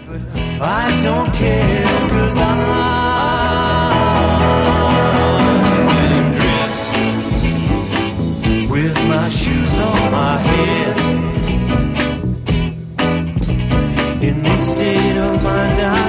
But I don't care, 'cause I'm adrift with my shoes on my head. In this state of mind,